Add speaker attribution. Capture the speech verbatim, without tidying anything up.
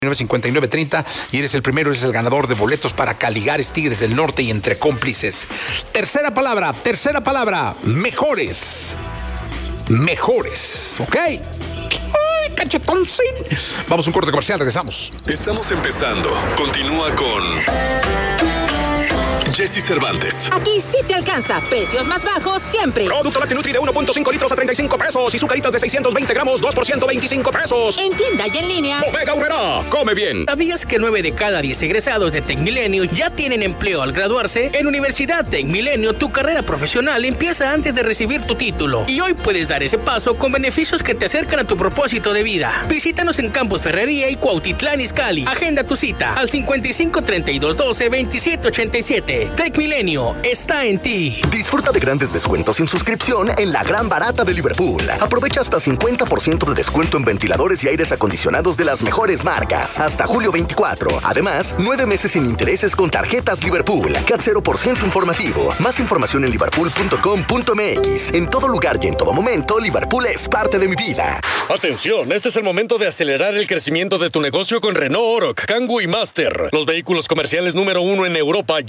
Speaker 1: cincuenta y nueve treinta y eres el primero, eres el ganador de boletos para Caligares, Tigres del Norte y Entre Cómplices. Tercera palabra, tercera palabra, mejores. Mejores, ¿ok? ¡Ay, cachetón! Sí. Vamos a un corte comercial, regresamos.
Speaker 2: Estamos empezando. Continúa con Jesse Cervantes.
Speaker 3: Aquí sí te alcanza. Precios más bajos siempre.
Speaker 4: Producto lácteo Nutri de uno punto cinco litros a treinta y cinco pesos. Y Zucaritas de seiscientos veinte gramos, dos por ciento veinticinco pesos.
Speaker 3: En tienda y en línea.
Speaker 4: Bodega Aurrerá. Come bien.
Speaker 5: ¿Sabías que nueve de cada diez egresados de Tecmilenio ya tienen empleo al graduarse? En Universidad Tecmilenio, tu carrera profesional empieza antes de recibir tu título. Y hoy puedes dar ese paso con beneficios que te acercan a tu propósito de vida. Visítanos en Campus Ferrería y Cuautitlán Izcalli. Agenda tu cita al cincuenta y cinco, treinta y dos, doce, veintisiete, ochenta y siete. Tecmilenio está en ti.
Speaker 6: Disfruta de grandes descuentos sin suscripción en la gran barata de Liverpool. Aprovecha hasta cincuenta por ciento de descuento en ventiladores y aires acondicionados de las mejores marcas. Hasta julio veinticuatro. Además, nueve meses sin intereses con tarjetas Liverpool. C A T cero por ciento informativo. Más información en liverpool punto com punto m x. En todo lugar y en todo momento, Liverpool es parte de mi vida.
Speaker 7: Atención, este es el momento de acelerar el crecimiento de tu negocio con Renault Oroch, Kangoo y Master. Los vehículos comerciales número uno en Europa